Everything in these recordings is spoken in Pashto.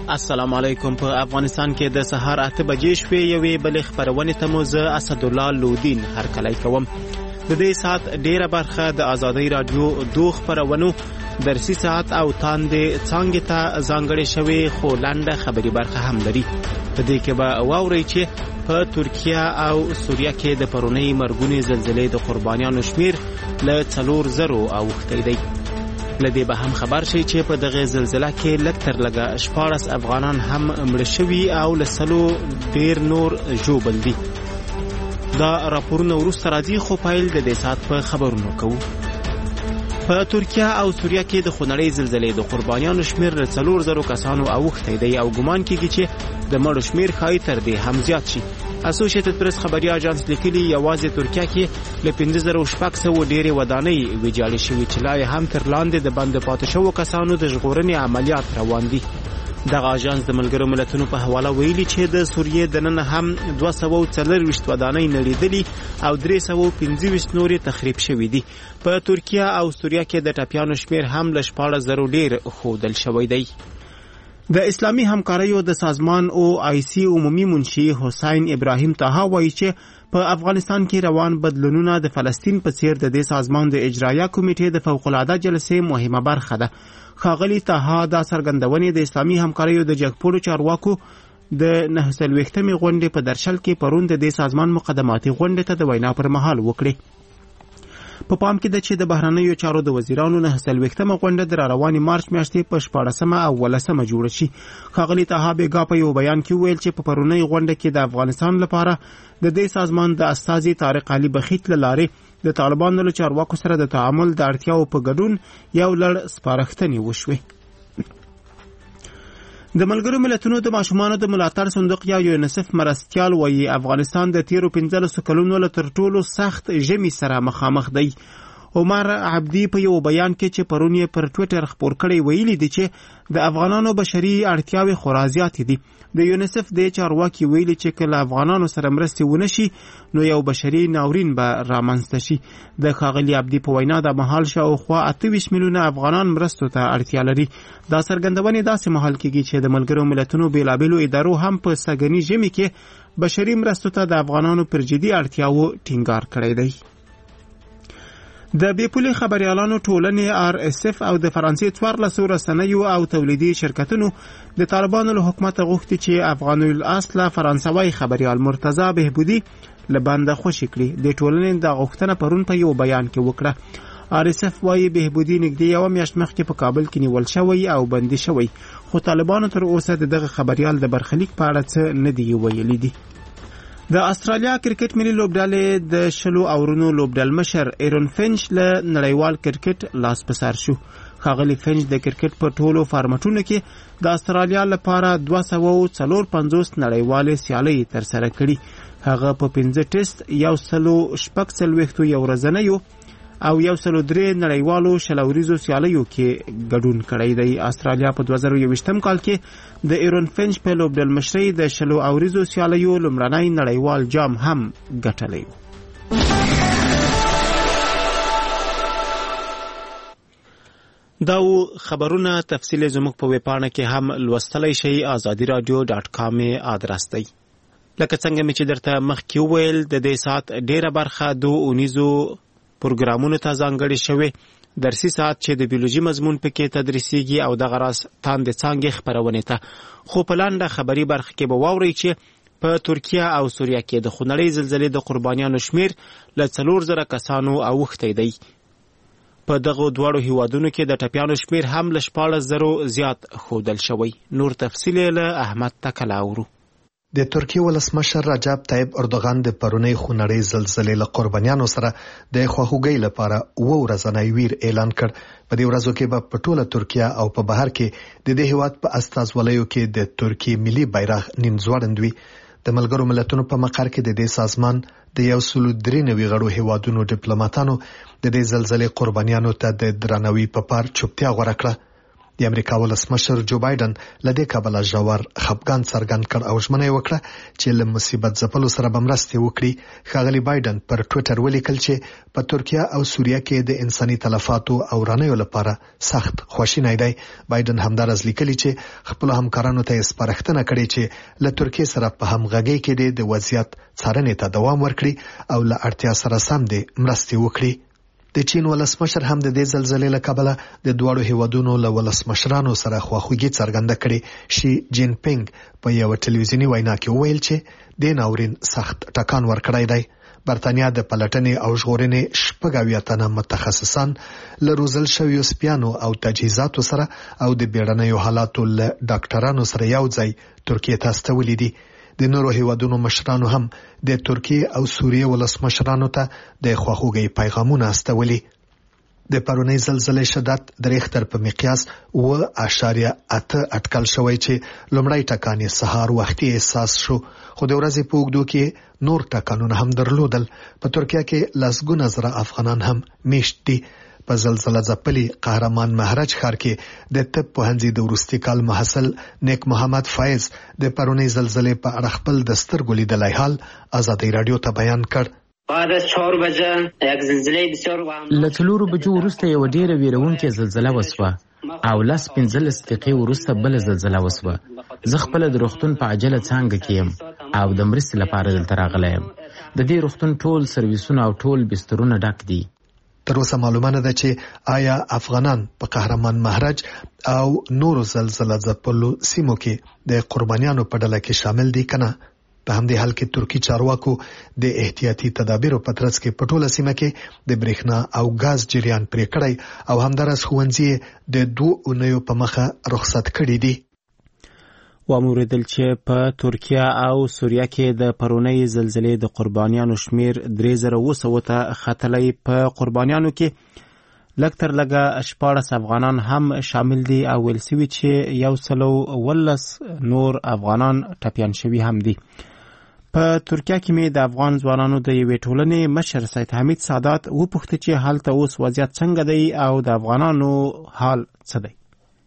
السلام علیکم. په افغانستان کې د سهار 8 بجې شوې یوې بلې خبرونې ته مو زه اسدالله لودین هرکلی کوم. د دې ساعت ډیره برخه د آزادۍ رادیو 2 خبرونو درسي ساعت او تاندې څانګې ته ځانګړې شوې، خو لنډه خبري برخه هم لري. په دې کې به واورئ چې په ترکیه او سوریه کې د پرونۍ مرګونې زلزلې د قربانیانو شمیر له 4,000 اوښتی دی. لدې به هم خبر شي چې په دغه زلزلہ کې لږ تر لږه 14 افغانان هم مړه شوي او له 100 ډیر نور ژوبل دي. دا راپورونه وروسته راځي، خو پیل د دې ساعت په خبرونو کوو. په ترکیه او سوریه کې د خونړۍ زلزلې د قربانیانو شمیر له 4,000 کسانو اوښتی دی او ګمان کېږي چې د مړو شمیر ښایي تر دې هم زیات شي. اسوسییټډ پریس خبري اژانس لیکلي یوازې ترکیه کې له 5,600 ډېرې ودانۍ ویجاړې شوي چې لا هم تر لاندې د بند پاتې شوو کسانو د ژغورنې عملیات روان دي. دغه اژانس د ملګرو ملتونو په حواله ویلي چې د سوریې دننه هم 240 ودانۍ نړېدلي او 325 نورې تخریب شوي دي. په ترکیه او سوریه کې د ټپیانو شمیر هم له 14,000 ډېر ښودل شوی دی. د اسلامي همکاریو د سازمان OIC عمومي منشي حسین ابراهیم طه وایي چې په افغانستان کې روان بدلونونه د فلسطین په څیر د دې سازمان د اجرایه کمیټې د فوق العاده جلسې مهمه برخه ده. ښاغلي طه دا څرګندونې د اسلامي همکاریو د جګپوړو چارواکو د 49مې غونډې په درشل کې پرون د دې سازمان مقدماتي غونډې ته د وینا پر مهال وکړي. په پام کې ده چې د بهرنیو چارو د وزیرانو 49مه غونډه د روانې مارچ میاشتې په 14مه او 18مه جوړه شي. ښاغلي طه بیګا په یو بیان کې ویل چې په پرونۍ غونډه کې د افغانستان لپاره د دې سازمان د استازي طارق علي بخیت له لارې د طالبانو له چارواکو سره د تعامل د اړتیاو په ګډون یو لړ سپارښتنې وشوې. د ملګرو ملتونو د ماشومانو د ملاتړ صندوق یا یونیسف مرستیال وایي افغانستان د تیرو 15 کلونو له تر ټولو سخت ژمي سره مخامخ دی. عمر عبدي په یو بیان کې چې پرون یې پر ټویټر خپور کړی ویلي دی چې د افغانانو بشري اړتیاوې خورا زیاتې دي. د یونیسف د چارواکي ویلي چې کله افغانانو سره مرستې ونشي نو یو بشري ناورین به رامنځته شي. د ښاغلي عبدي په وینا د مهال شاوخوا 28 میلیونه افغانان مرستو ته اړتیا لري. دا څرګندونې داسې مهال کېږي چې د ملګرو ملتونو بیلابیلو ادارو هم په سږني ژمي کې بشري مرستو ته د افغانانو پر جدي اړتیاو ټینګار کړی دی. د بیپولي خبريالانو ټولنې RSF او د فرانسې 14 رسنیو او تولیدي شرکتونو د طالبانو له حکومت غوښتي چې افغان الاصل فرانسوي خبريال مرتضی بهبودي لبنده خوشی کړي. د ټولنې د غوښتنه پرون په یو بیان کې وکړه. RSF وايي بهبودي نږدې یو میاشت مخکې په کابل کې نیول شوی او بندي شوی، خو طالبانو تر اوسه دغه خبريال د برخلیک په اړه څه نه دی ویلي دي. د استرالیا کرکټ ملي لوبډلې د 20 اورونو لوبډل مشر ایرون فینچ له نړیوال کرکټ لاس په سر شو. ښاغلي فینچ د کرکټ په ټولو فارمټونو کې د استرالیا لپاره 254 نړیوالې سیالۍ ترسره کړي. هغه په 15 ټیسټ 146 یو ورځنیو او 103 نړیوالو شلوریزو سیالیو کې ګډون کړی دی. استرالیا په 2020 کال کې د ایرون فینچ په لوبډل مشرۍ د 20 اوریزو سیالیو لومړنی نړیوال جام هم ګټلی. دا خبرونه تفصیل زموږ په ویب پاڼه کې هم لوستلی شئ. azadiradio.com آدرس دی. لکه څنګه مې چې درته مخکې وویل د دې ساعت ډیره برخه د اونیزو پروګرامونو ته ځانګړې شوې. درسي ساعت چې د بیولوژي مضمون پکې تدریسیږي او دغه راز تاندې څانګې خپرونې ته. خو په لنډه خبري برخه کې به واورئ چې په ترکیه او سوریه کې د خونړۍ زلزلې د قربانیانو شمیر له 4,000 کسانو اوښتی دی. په دغه دواړو هیوادونو کې د ټپیانو شمیر هم له 14,000 زیات ښودل شوی. نور تفصیل له احمد تکل اورو. د ترکیه ولسمشر رجب طیب اردوغان د پرونۍ خونړۍ زلزلې له قربانیانو سره د خواخوږۍ لپاره ورځنی ویر اعلان کړ. په دې ورځو کې په ټوله ترکیه او په بهر کې د دې هیواد په استازولیو کې د ترکیه ملي بیرغ نیم ځوړند وي. د ملګرو ملتونو په مقر کې د دې سازمان د 193 غړو هیوادونو ډیپلوماټانو د دې زلزلې قربانیانو ته د درناوي په پار چوپتیا غوړه کړه. د امریکا ولسمشر جو بایدن لدې کابل ژور خپګان څرګند کړ او ژمنه وکړه چې له مصیبت ځپلو سره به مرسته وکړي. ښاغلي بایدن پر ټوئیټر ولیکل چې په ترکیه او سوریه کې د انساني تلفاتو او رانیو لپاره سخت خواشینی دی. بایدن همدارس لیکلي چې خپل همکارانو ته سپارښتنه کړې چې له ترکیه سره په همغږي کې د وضعیت څارنې ته دوام ورکړي او له اړتیا سره سم د مرستې وکړي. د چین ولسمشر هم د دې زلزلې له کبله د دواړو هیوادونو له ولسمشرانو سره خواخوږي څرګنده کړې. شي جین پینګ په یو ټلویزیوني وینا کې وویل چې د ناورین سخت ټکان ورکړی دی. برتانیا د پلټنې او ژغورنې 80 تنه متخصصان له روزل شویو سپیانو او تجهیزاتو سره او د بیړنیو حالاتو له ډاکټرانو سره یو ځای ترکیه ته استولي دي. د نورو هیوادونو مشرانو هم د ترکیه او سوریه ولسمشرانو ته د خواخوږي پیغامونه استولي. د پرونی زلزلې شدت د ریختر په مقیاس 7.8 اټکل شوی چې لومړی ټکان یې سهار وختي احساس شو، خو د ورځې په اوږدو کې نور ټکانونه هم درلودل. په ترکیه کې لسګونه زره افغانان هم میشت دي. په زلزلہ ځپلي قهرمان مهرج ښار کې د طب پوهنځي د وروستي کال محصل نیک محمد فایز د پرونی زلزلې په اړه خپل د سترګو لیدلی حال آزادۍ رادیو ته بیان کړ. بعد از 4 بجه یک زلزله بسیار له 4 بجو وروسته یو ډیره ویرونکې زلزله وسوه او 15 دقیقې وروسته بل زلزله وسوه. زه خپل د روغتون په عجله څنګه کېم او د مرستې لپاره دلته راغلی یم. د دې روغتون ټول سرویسونه او ټول بسترونه ډک دي. تر اوسه معلومه نه ده چې آیا افغانان په قهرمان مهرج او نورو زلزلہ ځپلو سیمو کې د قربانیانو په ډله کې شامل دي کنه. په همدې حال کې ترکی چارواکو د احتیاطي تدابیرو په ترڅ کې په ټوله سیمه کې د برېښنا او غاز جریان پرې کړی او همدارس ښوونځي د 2 اونیو په مخه رخصت کړي دي. واوریدل چې په ترکیه او سوریه کې د پرونی زلزلې د قربانیانو شمیر 3900 ته ختلی. په قربانیانو کې لږ تر لږه 14 افغانان هم شامل دي او ویل شوي چې 119 نور افغانان ټپیان شوي هم دي. په ترکیه کې مې د افغان ځوانانو د یوې ټولنې مشر سید حمید سادات وپوښتل چې هلته اوس وضعیت څنګه دی او د افغانانو حال څه دی.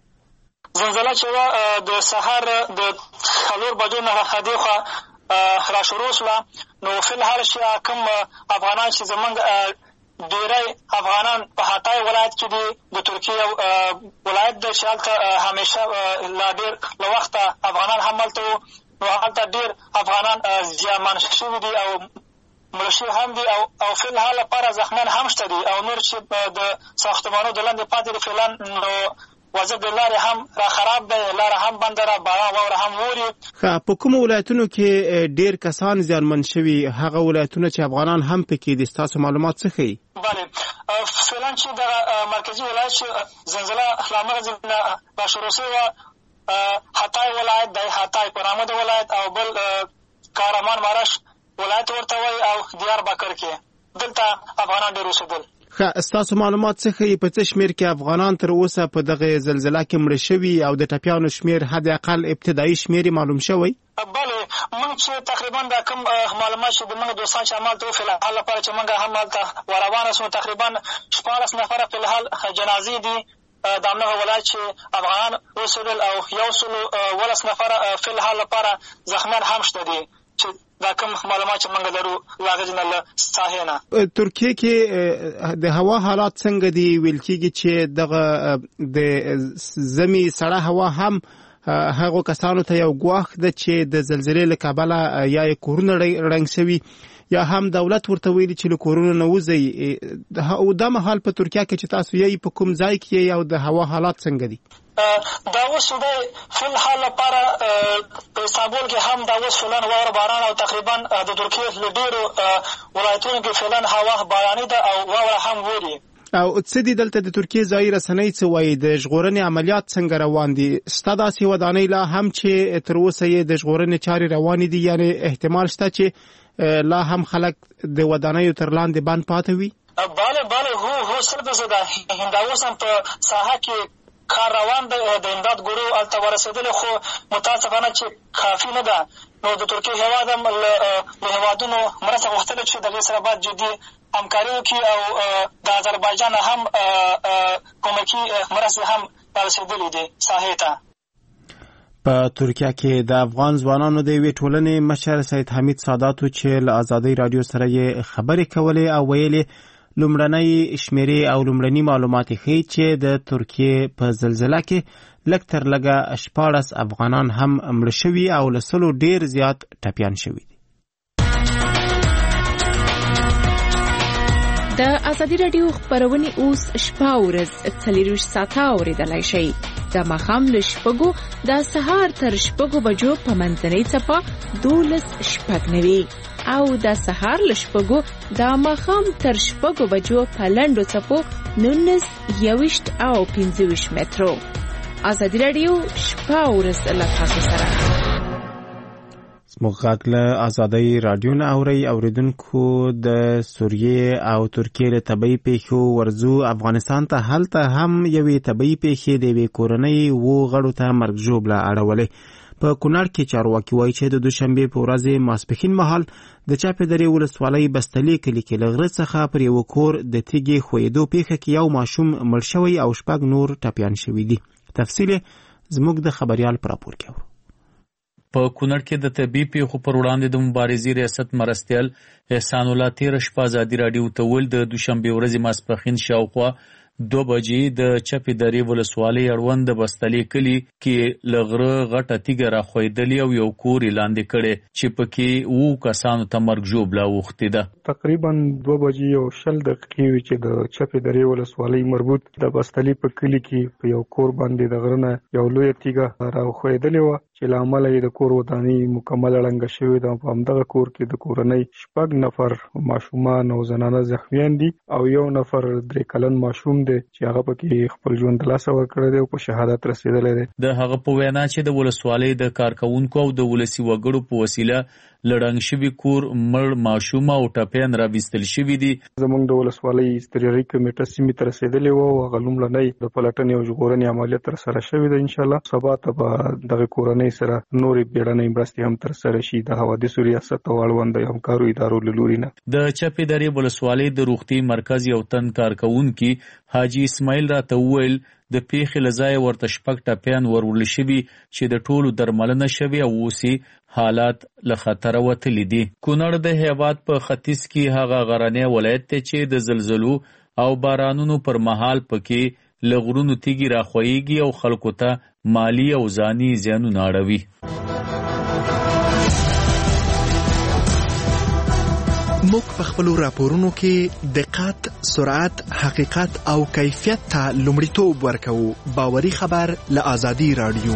زلزله چې د سهار د 4 بجو نه هدیخه را شروع شوه، نو فی الحال چې کوم افغانان چې زمونږ ډیری افغانان په حتای ولایت کې دي، د ترکیه ولایت د چې هلته همیشه لا ډیر له وخته افغانان هم هلته وو، نو هلته ډیر افغانان زیانمن شوي دي او مړه شوي هم دي او فی الحال لپاره زخمیان هم شته دي او نور چې د ساختمانو د لاندې پاتې دي فعلا نو وضع د لارې هم را خراب دی، لاره هم بنده ده، باران واوره هم اوري. په کومو ولایتونو کې ډیر کسان زیانمن شوي، هغه ولایتونه چې افغانان هم پکې دي، ستاسو معلومات څه ښیي؟ بله فعلا چې دغه مرکزي ولایت چې زلزله له همغه ځای نه را شروع شوې وه، حتای ولایت دی، حتای پرامد ولایت او بل کارمان مارش ولایت ورته وایي او دیار بکر کې دلته افغانان ډېر اوسېدل. ستاسو معلومات څه ښیي په څه شمېر کې افغانان تر اوسه په دغه زلزله کې مړه شوي او د ټپیانو شمېر حد اقل ابتدایي شمېر معلوم شوی؟ بله موږ چې تقریبا دا کوم معلومات چې د موږ دوستان چې همالته وو فی الحال لپاره چې موږ هم هلته وروانه شو، تقریبا 14 نفره فی الحال جنازې دي د همدغه ولایت چې افغانان اوسېدل او 119 نفره فی الحال لپاره زخمیان هم شته دي چې دا کوم معلومات چې موږ لرو له هغې نه له ساحې نه. ترکیه کې د هوا حالات څنګه دي؟ ویل کېږي چې دغه د زمي سړه هوا هم هغو کسانو ته یو ګواښ ده چې د زلزلې له کبله یا یې کورونه ړنګ شوي یا هم دولت ورته ویلي چې له کورونو نه وځئ. او دا مهال په ترکیه کې چې تاسو یې په کوم ځای کې او د هوا حالات څنګه دي؟ دا اوس دی فی الحال لپاره په استانبول کې هم دا اوس فعلا واوره باران او تقریبا د ترکیې له ډېرو ولایتونو کې فعلا هوا باراني ده او واوره هم وري. او څه دي دلته د ترکیې ځایي رسنۍ څه وایي؟ د ژغورنې عملیات څنګه روان دي؟ ستا داسې ودانۍ لا هم چې تر اوسه یې د ژغورنې چارې روانې دي، یعنې احتمال شته چې لا هم خلک د ودانیو تر لاندې بند پاتې وي؟ بله هو 100% ده. همدا اوس هم په ساحه کې کار روان دی، د امداد ګروپ هلته ورسېدلې، خو متاسفانه چې کافي نه ده. نو د ترکیې هېواد هم له هېوادونو مرسته غوښتلې چې د دې سره باید جدي همکاري وکړي او د اذربایجان هم کومکي مرستې هم رسېدلي دي ساحې ته. په ترکیه کې د افغان ځوانانو د یوې ټولنې مشر سید حمید ساداتو چې له ازادۍ رادیو سره یې خبرې کولې او ویلې لومړنۍ شمیرې او لومړني معلومات ښیي چې د ترکیې په زلزله کې لږ تر لږه 14 افغانان هم مړه شوي او له 100 ډېر زیات ټپیان شوي دي. د ازادي رادیو خبرونه اوس شپه ورځ 24 ساعته اوریدلای شئ. د ماښام له 6 د سهار تر 6 بجو په منځنۍ څپه 12:09 او د سهار له 6 د ماښام تر 6 بجو په لنډو څپو 19 او 25 مترو. ازادي رادیو شپه ورځ له تاسو سره. زموږ غږ له ازادۍ رادیو نه اوریدونکو د سوریې او ترکیې له طبعي پیښو ورځو افغانستان ته. هلته هم یوې طبعي پیښې د یوې کورنۍ 2 غړو ته مرګ ژوبله اړولې. په کونړ کې چارواکي وایي چې د دوشنبې په ورځ ماسپښین مهال د چاپې درې ولسوالۍ بستلې کلي کې له غره څخه پر یو کور د تیږې ښویېدو پیښه کې یو ماشوم مړ شوی او 6 نور ټپیان شوي دي. تفصیل زموږ د خبريال پر راپور کې اورو. په کونړ کې د طبي پیښو پر وړاندې د مبارزې ریاست مرستیال احسان الله تیر شپه ازادي رادیو ته ول د دوشنبه ورځې ماسپښین شاوخوا 2 بجې د چپې درې ولسوالۍ اړوند د بستلې کلي کې لغره غټه تیږه راخویدلې او یو کور لاندې کړي چې پکې 2 کسانو ته مرګ ژوبله اوښتې ده. تقریبا 2 بجې او 10 دقیقې وی چې د چپې درې ولسوالۍ مربوط د بستلې په کلي کې په یو کور باندې د غرنه یو لوی تیږه راخویدلې و چې لامل یې د کور ودانۍ مکمل ړنګه شوې ده. په همدغه کور کې د کورنۍ 6 نفر ماشومان او زنانه زخمیان دي او یو نفر 3 کلن ماشوم دی چې هغه پکې خپل ژوند له لاسه ورکړی دی او په شهادت رسېدلی دی. د هغه په وینا چې د ولسوالۍ د کارکونکو او د ولسي وګړو په وسیله لړنګ شوي کور مړ ماشوم او ټپیان راویستل شوي دي. زموږ د ولسوالۍ استراري کمیټه سیمې ته رسېدلې وه او هغه لومړنۍ د پلټنې او ژغورنې عملیات ترسره شوي ده. انشاءالله سبا ته به دغه کورنۍ سره نورې بیړنۍ مرستې هم ترسره شي د حوادثو ریاست او اړوند همکارو ادارو له لوري نه. د چپې درې ولسوالۍ د روغتي مرکز یو تن کارکونکي حاجی اسماعیل راته وویل د پیښې له ځایه ورته 6 ټپیان ورول شوي چې د ټولو درملنه شوي او اوسې حالات له خطره وتلي دي. کونړ د هیواد په ختیځ کې هغه غرنی ولایت دی چې د زلزلو او بارانونو پر مهال پکې له غرونو تیږې راخویږي او خلکو ته مالی او ځاني زیانونه اړوي. موږ په خپلو راپورونو کې دقت، سرعت، حقیقت او کیفیت ته لومړیتوب ورکوو. باوري خبر له ازادي رادیو.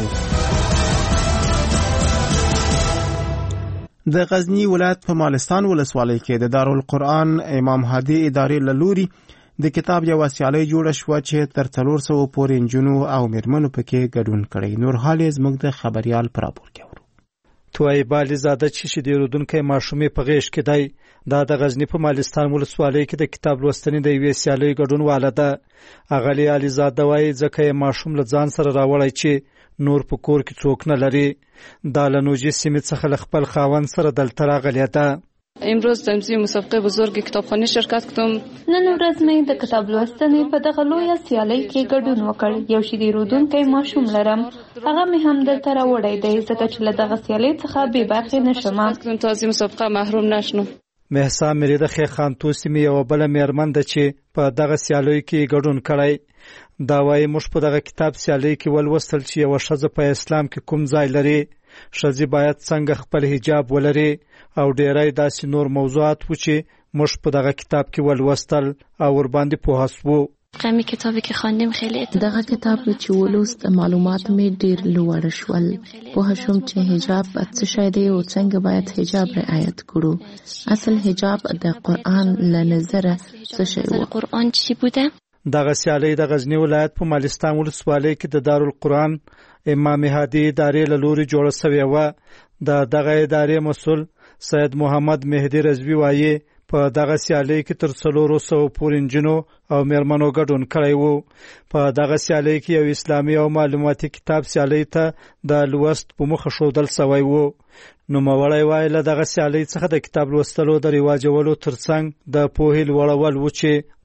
د غزنی ولایت په مالستان ولسوالۍ کې د دارالقرآن امام هادي ادارې له لوري د کتاب یو سیالي جوړه شوه چې تر 400 پورې نجونو او میرمنو پکې ګډون کړی. نور حال زموږ د خبريال پر راپور کې اورو. توایب علي زاده چې شیدېرودونکې ماشومې په غیږ کې دی دا د غزنی په مالستان ولسوالۍ کې د کتاب لوستنې د یوې سیالۍ ګډون واله ده. اغلی علي زاده وایي ځکه یې ماشوم له ځان سره راوړی چې نور په کور کې څوک نه لري. دا له نوجې سیمې څخه له خپل خاوند سره دلته راغلی ده. امروز در مسابقه بزرگ کتابخوانی شرکت کردم. نن ورځ مې د کتاب لوستنې په دغه لویه سیالۍ کې ګډون وکړ. یو شیدېرودونکی ماشوم لرم. هغه مې هم دلته راوړی دی ځکه چې له دغه سیالۍ څخه بې برخې نشم. تا از مسابقه محروم نشم. مهسا مریده خان توسی مې یو بل میرمن ده چې په دغه سیالۍ کې ګډون کړی. دا وايي موږ په دغه کتاب سیالۍ کې ولوستل چې یو ښځه په اسلام کې کوم ځای لري، ښځې باید څنګه خپل حجاب ولري او ډیری داسې نور موضوعات و چې موږ په دغه کتاب کې ولوستل او ور باندې پوه شوو. قمی کتابی که خواندم خیلی دغه کتاب چې ولوست معلومات مې ډیر لوړ شول. پوه شوم چې حجاب څه شی دی او څنګه باید حجاب رعایت کړو. اصل حجاب د قرآن له نظره څه شی و. قرآن چی بوده؟ دغه سیالۍ د غزنی ولایت په مالستان ولسوالۍ کې د دارالقرآن امام هادي ادارې له لوري جوړه شوې وه. دغه ادارې مسؤل سید محمد مهدي رضوي وایي په دغه سیالۍ کې تر 400 پورې نجونو او میرمنو ګډون کړی وو. په دغه سیالۍ کې یو اسلامي او معلوماتي کتاب سیالۍ ته د لوست په مخه ښودل شوی وو. نوموړی وایي له دغه سیالۍ څخه د کتاب لوستلو د رواجولو ترڅنګ د پوهې لوړول و چې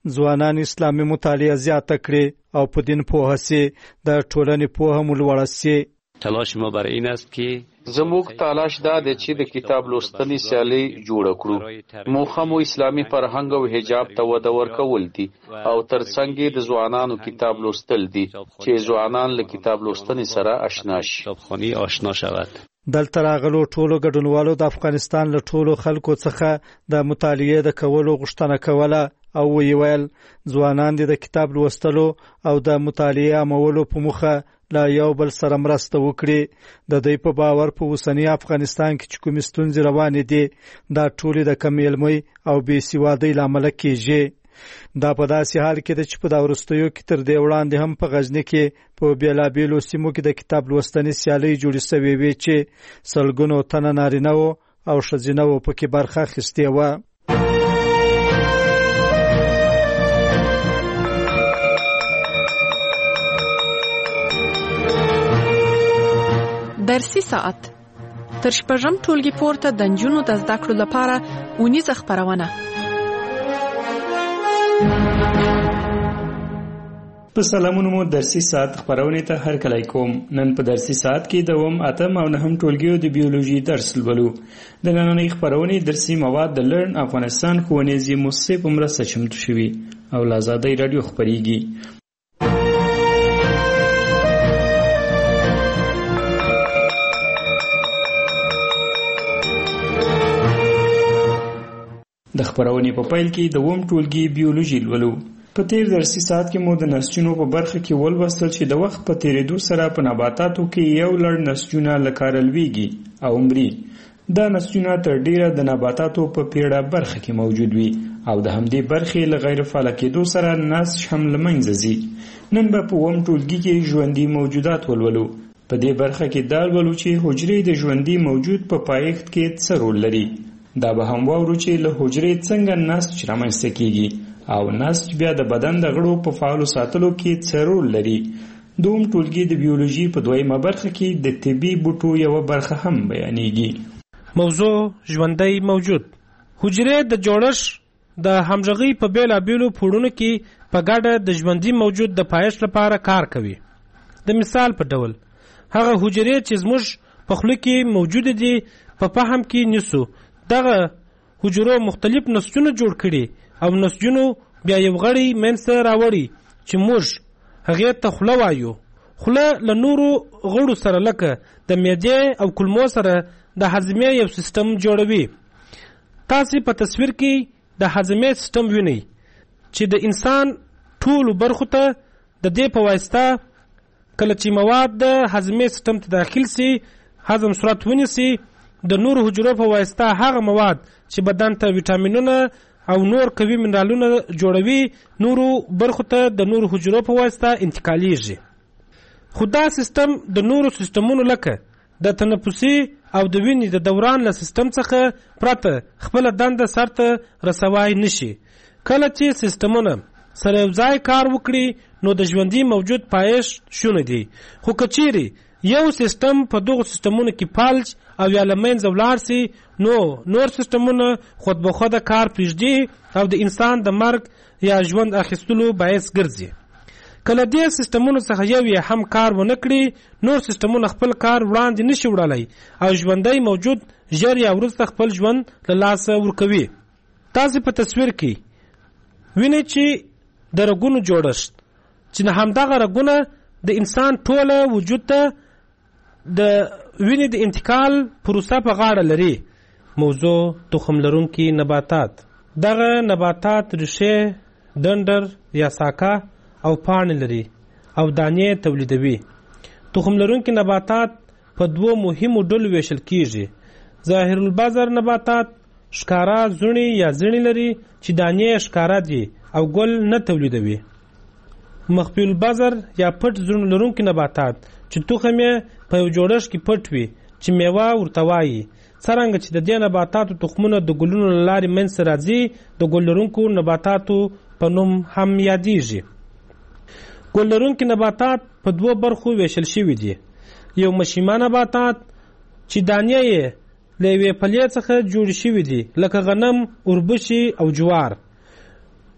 ځوانان اسلامي مطالعه زیاته کړي او په دین پوهه سي د ټولنې پوهه مو لوړه سي. تلاش ما بر این است که زموږ تلاش دا دی چې د کتاب لوستنې سیالي جوړه کړو. موخه مو اسلامي فرهنګ او حجاب ته وده ورکول دي او ترڅنګ د ځوانانو کتاب لوستل دي چې ځوانان له کتاب لوستنې سره آشنا شي. کتابخواني آشنا شود. دلته راغلو ټولو ګډونوالو د افغانستان له ټولو خلکو څخه د مطالعې د کولو غوښتنه کوله او ویل ځوانان د کتاب لوستلو او د مطالعې عملولو په موخه لا یو بل سره مرسته وکړي. د دوی په باور په اوسنی افغانستان کې چې کومې ستونزې روانې دي دا ټولې د کم علمۍ او بې سوادۍ له امله کېږي. دا په داسې حال کې ده چې په دا وروستیو کې تر دې وړاندې هم په غزني کې په بېلابېلو سیمو کې د کتاب لوستنې سیالۍ جوړې سوې وې چې سلګونو تنه نارینه وو او ښځینه وو پکې برخه اخیستې وه. درسي ساعت تر شپږم ټولګي پورته د نجونو د زده کړو لپاره اونیزه خپرونه. په سلامونو مو درسي ساعت خپرونې ته هرکلی کوم. نن په درسي ساعت کې دوم اتم او نهم ټولګیو د بیولوژي درس لولو. د نننۍ خپرونې درسي مواد د لرن افغانستان ښوونیزې مؤسسې په مرسته چمتو شوي او له ازادۍ راډیو خپریږي. د خپرونې په پیل کې دوم ټولګي بیولوژي لولو. په تیر درسي ساعت کې مو د نسجونو په برخه کې ولوستل چې د وخت په تیریدو سره په نباتاتو کې یو لړ نسجونه لکه لویږي او مري. دا نسجونه تر ډیره د نباتاتو په پیړه برخه کې موجود وي او د همدې برخې له غیر فعال کېدو سره نسج هم له منځه ځي. نن به په اووم ټولګي کې ژوندي موجودات ولولو. په دې برخه کې دا لولو چې حجرې د ژوندي موجود په پایښت کې څه رول لري. دا به هم واورو چې له حجرې څنګه نسج رامنځته کیږي او نسج بیا د بدن د غړو په فعالو ساتلو کې څه رول لري. دوم ټولګي د بیولوژي په دویمه برخه کې د طبي بوټو یوه برخه هم بیانېږي. موضوع ژوندی موجود. حجرې د جوړښت د همغږۍ په بېلابېلو پوړونو کې په ګډه د ژوندي موجود د پایښت لپاره کار کوي. د مثال په ډول هغه حجرې چې زموږ په خوله کې موجود دي په فهم کې نیسو. دغه حجرو مختلف نسجونه جوړ کړي او نسجونو بیا یو غړی منځته راوړي چې موږ هغې ته خوله وایو. خوله له نورو غړو سره لکه د معدې او کولمو سره د هضمې یو سیستم جوړوي. تاسې په تصویر کې د هضمې سیستم وینئ چې د انسان ټولو برخو ته د دې په واسطه کله چې مواد د هضمې سیستم ته داخل سي هضم صورت ونیسي د نورو حجرو په واسطه هغه مواد چې بدن ته ویټامینونه او نور قوي منرالونه جوړوي نورو برخو ته د نورو حجرو په واسطه انتقالیږي. خو دا سیستم د نورو سیستمونو لکه د تنفسي او د وینې د دوران له سیستم څخه پرته خپله دنده سرته رسوای نشي. کله چې سیستمونه سره یو ځای کار وکړي نو د ژوندي موجود پایښت شونی دی. خو که چیرې یو سیستم په دغو سیستمونو کې فلج او یا له منځه ولاړ سي نو نور سیستمونه خود به خوده کار پرېږدي او د انسان د مرګ یا ژوند اخیستلو باعث ګرځي. کله دې سیستمونو څخه یو یې هم کار ونه کړي نور سیستمونه خپل کار وړاندې نشي وړلی او ژوندی موجود ژر یا وروسته خپل ژوند له لاسه ورکوي. تاسې په تصویر کې وینئ چې د رګونو جوړښت چې همدغه رګونه د انسان ټوله وجود ته د وینې د انتقال پروسه په غاړه لري. موضوع تخم لرونکي نباتات. دغه نباتات ریښې، ډنډر یا ساکه او پاڼې لري او دانې تولیدوي. تخم لرونکي نباتات په دوو مهمو ډلو ویشل کیږي. ظاهر البذر نباتات ښکارا زړي یا زړي لري چې دانې ښکارا دي او ګل نه تولیدوي. مخفي البذر یا پټ زړي لرونکي نباتات چې تخم یې په یو جوړښت کې پټ وي چې میوه ورته وایي. څرنګه چې د دې نباتاتو تخمونه د ګلونو له لارې منځته راځي د ګل لرونکو نباتاتو په نوم هم یادیږي. ګل لرونکي نباتات په دوو برخو ویشل شوي دي. یو مشیمه نباتات چې دانې یې له یوې پلې څخه جوړې شوي دي لکه غنم، اوربشې او جوار.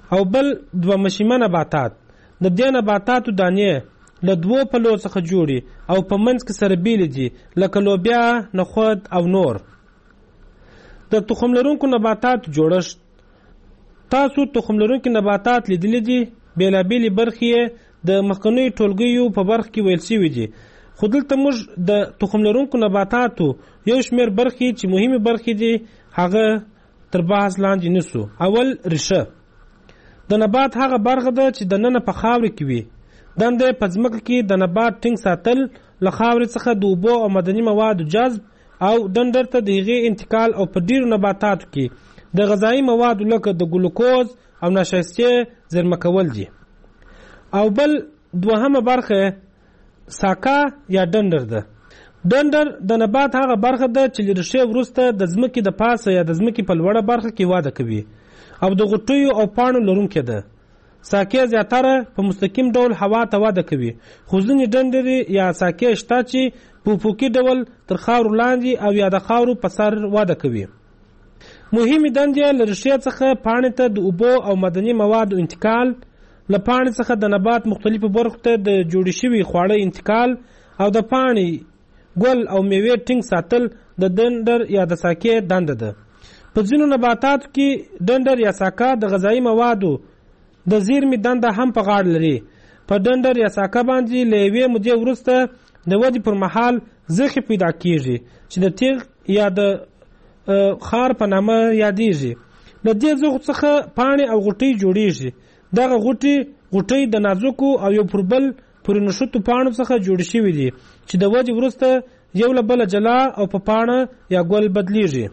او بل دوه مشیمه نباتات. د دې نباتاتو دانې له دوو پلو څخه جوړي او په منځ کې سره بیلې دي لکه لوبیا، نخود او نور. د تخم لرونکو نباتاتو جوړښت. تاسو تخم لرونکي نباتات لیدلي دي. بېلابېلې برخې د مخکنیو ټولګیو په برخه کې ویل شوي دي، خو دلته موږ د تخم لرونکو نباتاتو یو شمېر برخې چې مهمې برخې دي هغه تر بحث لاندې نیسو. اول، ریشه. د نبات هغه برخه ده چې دننه په خاورې کې وي. دنده په ځمکه کې د نبات ټینګ ساتل، له خاورې څخه د اوبو او معدني موادو جذب او ډنډر ته د هغې انتقال، او په ډیرو نباتاتو کې د غذایي موادو لکه د ګلوکوز او نشایستې زیرمه کول دي. او بل دوهمه برخه ساکا یا ډنډر ده. ډنډر د نبات هغه برخه ده چې له ریښې وروسته د ځمکې د پاسه یا د ځمکې په لوړه برخه کې وده کوي او د غوټیو او پاڼو لرونکې ده. ساکې زیاتره په مستقیم ډول هوا ته وده کوي، خو ځینې ډنډرې یا ساکې شته چې په افقي ډول تر خاورو لاندې او یا د خاورو په سر وده کوي. مهمې دندې له ریښې څخه پاڼې ته د اوبو او معدني موادو انتقال، له پاڼې څخه د نبات مختلفو برخو ته د جوړې شوي خواړه انتقال، او د پاڼې، ګل او میوې ټینګ ساتل د ډنډر یا د ساکې دنده ده. په ځینو نباتاتو کې ډنډر یا ساکه د غذایي موادو د زیرمې دنده هم په غاړه لري. په ډنډر یا ساکه باندې له یوې مودې وروسته د ودې پر مهال زخې پیدا کیږي چې د تیغ یا د خار په نامه یادیږي. له دې زخو څخه پاڼې او غوټۍ جوړیږي. دغه غوټۍ د نازکو او یو پر بل پورې نښتو پاڼو څخه جوړ شوي دي چې د ودې وروسته یو له بله جلا او په پاڼه یا ګل بدلیږي.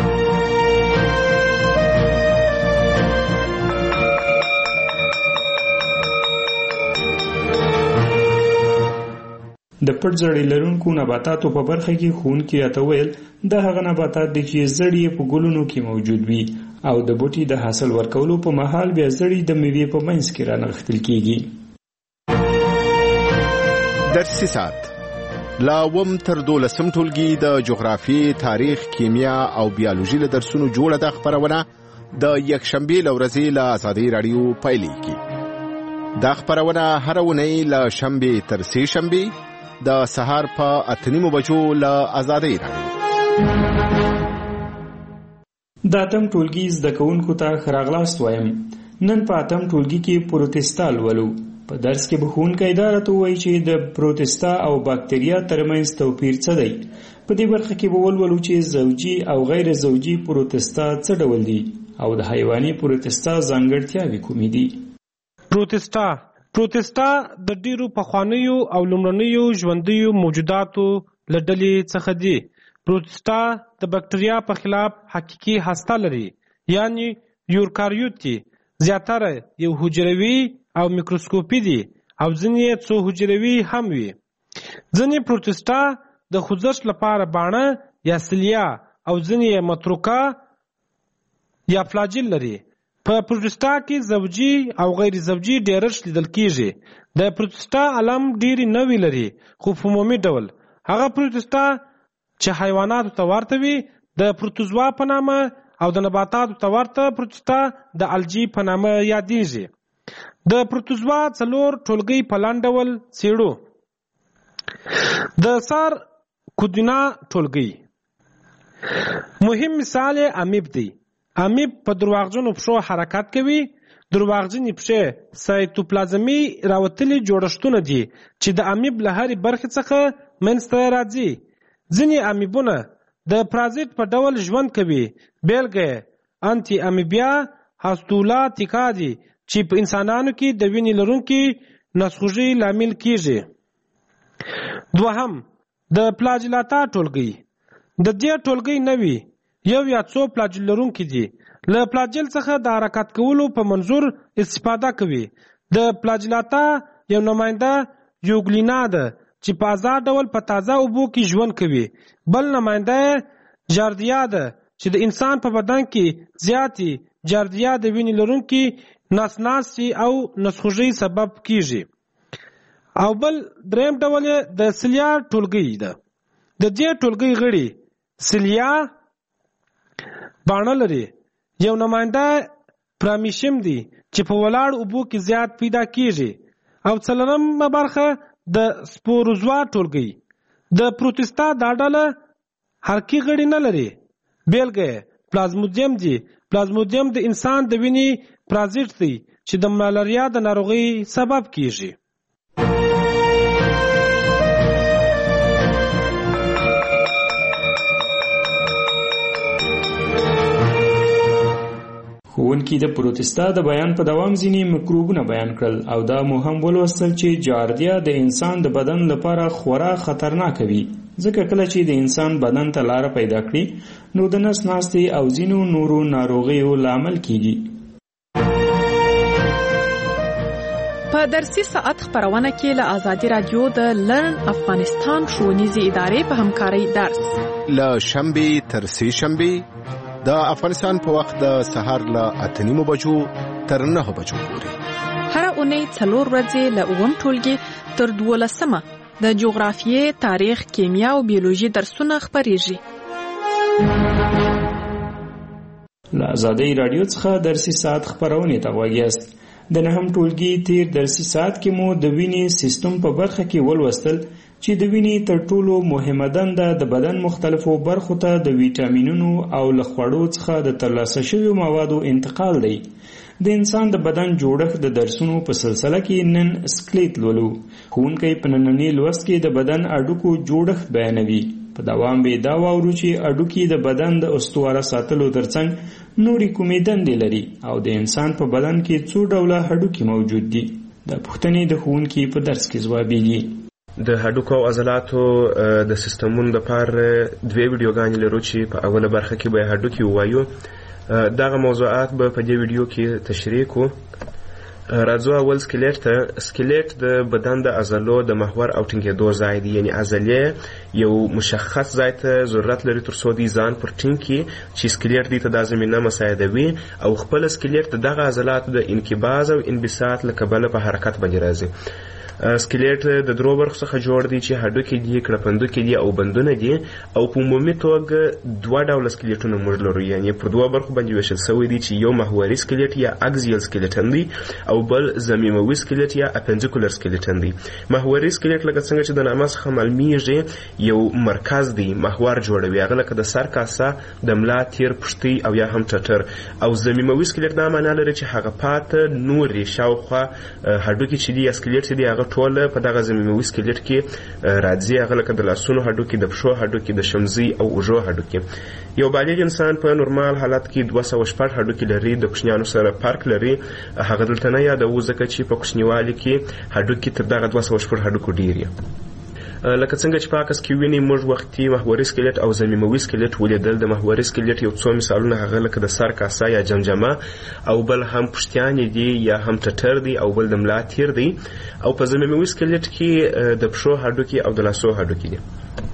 د پټ زړې لرونکو نباتاتو په برخه کې ښوونکي راته ویل دا هغه نباتات دي چې زړې په ګلونو کې موجود وي او د بوټي د حاصل ورکولو په مهال بیا زړې د میوې په منځ کې رانغښتل کیږي. درسي ساعت لا وم تر 12 ټولګي د جغرافي، تاریخ، کیمیا او بیولوژي له درسونو جوړه د خبرونه د یکشنبه لورځي له آزادۍ رادیو پایلیږي. دا خبرونه هر ونی له شنبه تر سه شنبه د سهار په 8:30 بجو له آزادۍ رادیو. د اتم ټولګي زده کوونکو ته راغلاست وایم. نن په اتم ټولګي کې پروتستا لولو. په درس کې به ښوونکی دا راته ووایي چې د پروتستا او باکتریا ترمنځ توپیر څه دی. په دې برخه کې به ولولو چې زوجي او غیر زوجي پروتستا څه ډول دي او د حیواني پروتستا ځانګړتیاوې کومې دي. پروتستا د ډیرو پخوانیو او لومړنیو ژوندیو موجوداتو له ډلې څخه دي. پروتستا د بکټریا په خلاف حقیقي هسته لري، یعنی یوکاریوت دي. زیاتره یو حجروي او میکروسکوپي دي او ځینې څو حجروي هم وي. ځینې پروتستا د خوځښت لپاره باڼه یا سیلیا او ځینې متروکه یا فلاجیل لري. په پروتستا کې زوجي او غیر زوجي ډیرښت لیدل کیږي. د پروتستا علم ډیری نوی لري، خو په عمومي ډول هغه پروتستا چې حیواناتو ته ورته وي د پروتوزوا په نامه او د نباتاتو ته ورته پروتستا د الجی په نامه یادیږي. د پروتوزوا 4 ټولګي په لاندې ډول څېړو. د سار کودینا ټولګي مهم مثال امیب دی. امیب په درواغجنو پښو حرکت کوي. درواغجنې پښې سایتوپلازمي راوتلي جوړښتونه دي چې د امیب له هرې برخې څخه منځته راځي. ځینې امیبونه د پرازیت په ډول ژوند کوي. بیلګه انټي امیبیا هاستولاتیکا دي چې په انسانانو کې د وینې لرونکي نسخوږي لامل کیږي. دوهم، د پلاجلاتا ټولګي. د دې ټولګي نوي یو یا څو پلاجل لرونکي دي. له پلاجل څخه د حرکت کولو په منظور استفاده کوي. د پلاجلاتا یو نماینده یوګلینا ده چې په آزاد ډول په تازه اوبو کې ژوند کوي. بل نماینده جاردیا ده چې د انسان په بدن کې زیاتې جاردیا د وینې لرونکي ناسناسي او نسخوږي سبب کیږي. او بل دریم ډول د سیلیا ټولګي ده. د دې ټولګي غړي سیلیا باڼه لري. یو نماینده پرامیشیم دی چې په ولاړ اوبو کې زیات پیدا کیږي. او څلورمه برخه د سپوروزوا ټولګي. د پروتستا دا ډله حرکي غړي نه لري. بیلګه پلازمودیم دی. پلازمودیم د انسان د وینې پرازیت دی چې د ملاریا د ناروغۍ سبب کیږي. ښوونکي د پروتستا د بیان په دوام ځینې مکروبونه بیان کړل او دا مو هم ولوستل چې جاردیا د انسان د بدن لپاره خورا خطرناک وي، ځکه کله چې د انسان بدن ته لاره پیدا کړي نو د نس ناستې او ځینو نورو ناروغیو لامل کیږي. په درسي ساعت خبرونه کې له آزادي رادیو د لرن افغانستان ښوونیزې ادارې په همکارۍ درس له شنبې تر سې شنبې د افغانستان په وخت د سهار له 8:30 بجو تر 9 بجو پورې هر اونۍ 4 ورځې له 9 ټولګي تر 12 د جغرافیې، تاریخ، کیمیا او بیولوژي درسونه خبرېږي. له آزادۍ رادیو څخه درسي ساعت خبرونه ته وګیاست. د 9 ټولګي تیر درسي ساعت کې مو د وینې سیستم په برخه کې ولوستل چې د وینې تر ټولو مهمه دنده د بدن مختلفو برخو ته د ویټامینونو او له خوړو څخه د ترلاسه شویو موادو انتقال دی. د انسان د بدن جوړښت د درسونو په سلسله کې نن سکلیټ لولو. ښوونکی په ننني لوست کې د بدن اډوکو جوړښت بیانوي. په دوام به دا واورو چې اډوکي د بدن د استواره ساتلو ترڅنګ نورې کومې دندې لري او د انسان په بدن کې څو ډوله هډوکي موجود دي. د پوښتنې د ښوونکي په درس کې ځوابیږي. د هډوکو او عضلاتو د سیستمونو لپاره دوه ویډیوګانې لرو چې په اوله برخه کې به هډوکي ووایو. دغه موضوعات به په دې ویډیو کې تشریح کوو. راځو اول سکلیټ ته. سکلیټ د بدن د عضلو د محور او ټینګېدو ځای دی، یعنی عضلې یو مشخص ځای ته ضرورت لري تر څو دی ځان پر ټینګ کړي چې سکلیټ دی ته دا زمینه مساعدوي او خپل سکلیټ د دغه عضلاتو د انقباض او انبساط له کبله په حرکت باندې راځي. سکلیټ د درو برخو څخه جوړ دی چې هډوکي دي، کړپندوکي دي او بندونه دي. او په عمومي توګه دوه ډوله سکلیټونه موږ لرو، یعنی پر دوه برخو باندې ویشل شوی دی چې یو محوري سکلیټ یا اکزیل سکلیټن دی او بل زمیموي سکلیټ یا اپنډیکولر سکلیټن دی. محوري سکلیټ لکه څنګه چې د نامه څخه معلومیږي یو مرکز دی، محور جوړوي، هغه لکه د سر کاسه، د ملا تیر پښتۍ او یا هم ټټر. او زمیموي سکلیټ دا معنی لري چې هغه پاته نورې شاوخوا هډوکي چې دي یا سکلیټ دی هغه ټول په دغه زمیموي سکلیټ کې راځي، هغه لکه د لاسونو هډوکي، د پښو هډوکي، د شمزي او اوږو هډوکي. یو بالغ انسان په نورمال حالت کې 206 هډوکي لري، د کوچنیانو سره فرق لري. هغه دلته نه یادوو ځکه چې په کوچنیوالي کې هډوکي تر دغه 206 هډوکو ډیر دي. لکه څنګه چې په عکس کې ویني موږ وختي محوري سکلیټ او زمیموي سکلیټ ولیدل. د محوري سکلیټ یو څو مثالونه هغه لکه د سر کاسه یا جمجمه او بل هم پښتیانې دي یا هم ټټر دی او بل د ملا تیر دی. او په زمیموي سکلیټ کې د پښو هډوکي او د لاسو هډوکي دي.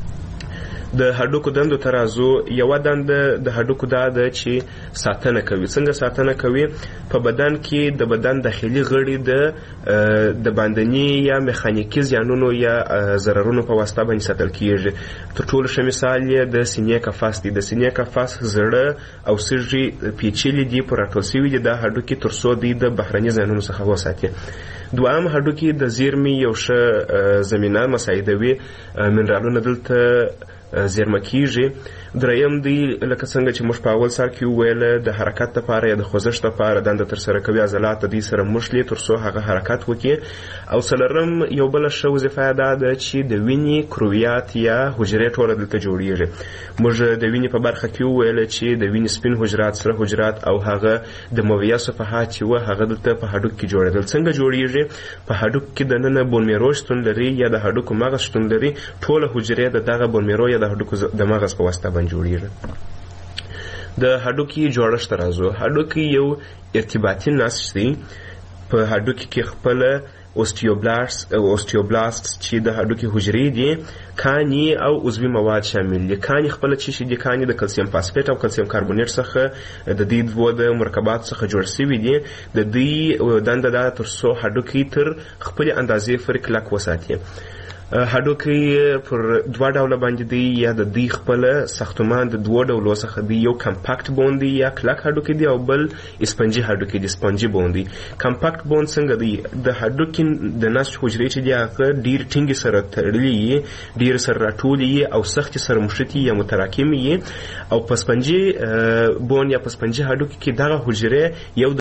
د هډوکو دندو ته راځو. یوه دنده د هډوکو دا ده چې ساتنه کوي. څنګه ساتنه کوي؟ په بدن کې د بدن داخلي غړي د باندني یا میخانیکي زیانونو یا ضررونو په واسطه باندې ساتل کیږي. تر ټولو ښه مثال یې د سینې قفس دی. د سینې قفس زړه او سږي پیچلي دي، پر راټول شوي دي دا هډوکي تر څو دوی د بهرني زیانونو څخه وساتي. دوام هډوکي د زیرمې یو ښه زمینه مساعدوي، منرالونه دلته زیرمه کیږي. دریم دی لکه څنګه چې موږ په اول سر کې وویل د حرکت لپاره یا د خوځښت لپاره دنده ترسره کوي، عضلات د دې سره مښلي تر څو هغه حرکت وکړي. او څلورم یو بله ښه وظیفه دا ده چې د وینې کرویات یا حجرې ټوله دلته جوړیږي. موږ د وینې په برخه کې وویل چې د وینې سپین حجرات، سره حجرات او هغه د مویه صفحات چې وه هغه دلته په هډوک کې جوړېدل. څنګه جوړیږي؟ په هډوک کې دننه بون میرو شتون لري یا د هډوکو مغز شتون لري. ټوله حجرې د دغه بون میرو یا د هډوکو د مغز په واسطه باندې جوړیږي. د هډوکي جوړښت ته راځو. هډوکي یو ارتباطي نسج دی. په هډوکي کې خپله اوستیوبلاست چې د هډوکي حجرې دي، کاني او عضوي مواد شامل دي. کاني خپله چې دي کاني د کلسیم فاسفیټ او کلسیم کاربونیټ څخه د دې دوه د مرکبات څخه جوړ شوي دي. د دوی دنده دا تر څو هډوکي تر خپلې اندازې پورې کلک وساتي. هډوکي پر دوه ډوله باندې دی، یا د دوی خپل ساختمان د دوه ډولو څخه دی، یو کمپاکټ بون دی یا کلک هډوکي دی، او بل اسپنجي هډوکي دی، اسپنجي بون دی. کمپاکټ بون څنګه دی؟ د هډوکي د نسج حجرې چې دی هغه ډیر ټینګ سره تړلي، ډیر سره راټولي او سخت سره مشتي یا متراکمي، او په اسپنجي بون یا په اسپنجي هډوکي کې دغه حجرې یو